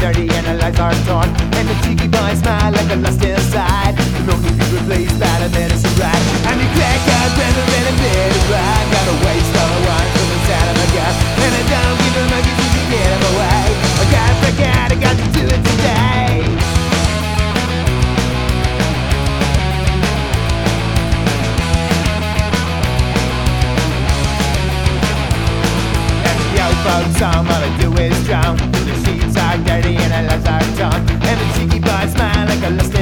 dirty and the lights are torn, and the cheeky boys smile like a lust inside. The lonely be replaced by the medicine right, and the crack out brother and a bit of rock. Got a waste all the wine from inside of my gut, and I don't give a monkey if you get him away. I gotta break out, I got to do it today. Folks, all I do is drown. The sheets are dirty and the lights are torn, and the cheeky boys smile like a lust